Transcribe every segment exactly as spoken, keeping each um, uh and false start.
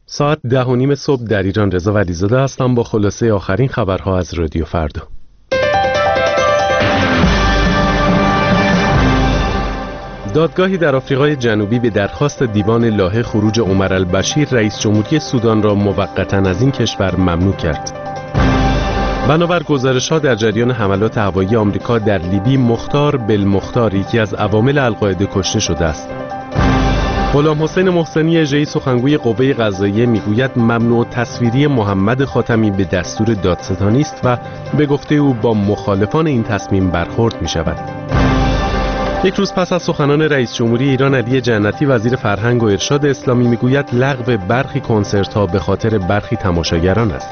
ساعت ده و نیم صبح در ایران. رضا ولیزاده هستم با خلاصه آخرین خبرها از رادیو فردا. دادگاهی در آفریقای جنوبی به درخواست دیوان لاهه خروج عمر البشیر رئیس جمهوری سودان را موقتاً از این کشور ممنوع کرد. بنابر گزارش‌ها در جریان حملات هوایی آمریکا در لیبی مختار بالمختار یکی از عوامل القاعده کشته شده است. غلام حسین محسنی اژه‌ای سخنگوی قوه قضاییه میگوید ممنوع تصویری محمد خاتمی به دستور دادستانی است و به گفته او با مخالفان این تصمیم برخورد می‌شود. یک روز پس از سخنان رئیس جمهوری ایران علی جنتی، وزیر فرهنگ و ارشاد اسلامی میگوید لغو برخی کنسرت‌ها به خاطر برخی تماشاگران است.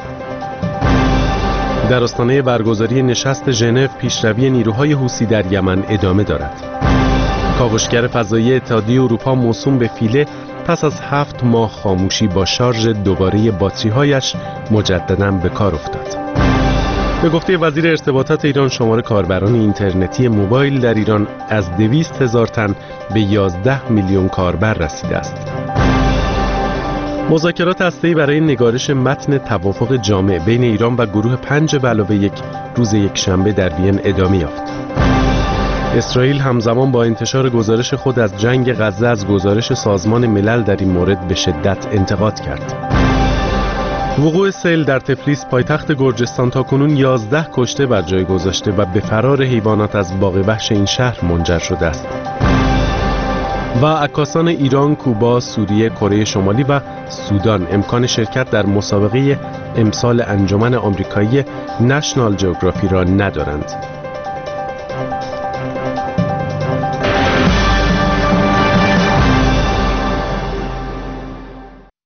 در آستانه برگزاری نشست ژنو، پیشروی نیروهای حوثی در یمن ادامه دارد. کاوشگر فضایی اتحادیه اروپا موسوم به فیله پس از هفت ماه خاموشی با شارژ دوباره باتری‌هایش مجدداً به کار افتاد. به گفته وزیر ارتباطات ایران، شمار کاربران اینترنتی موبایل در ایران از دویست هزار تن به یازده میلیون کاربر رسیده است. مذاکرات هسته‌ای برای نگارش متن توافق جامع بین ایران و گروه پنج به علاوه یک روز یک شنبه در وین ادامه یافت. اسرائیل همزمان با انتشار گزارش خود از جنگ غزه از گزارش سازمان ملل در این مورد به شدت انتقاد کرد. وقوع سیل در تفلیس پایتخت گرجستان تاکنون یازده کشته بر جای گذاشته و به فرار حیوانات از باغ وحش این شهر منجر شده است. و عکاسان ایران، کوبا، سوریه، کره شمالی و سودان امکان شرکت در مسابقه امسال انجمن آمریکایی نشنال جئوگرافی را ندارند.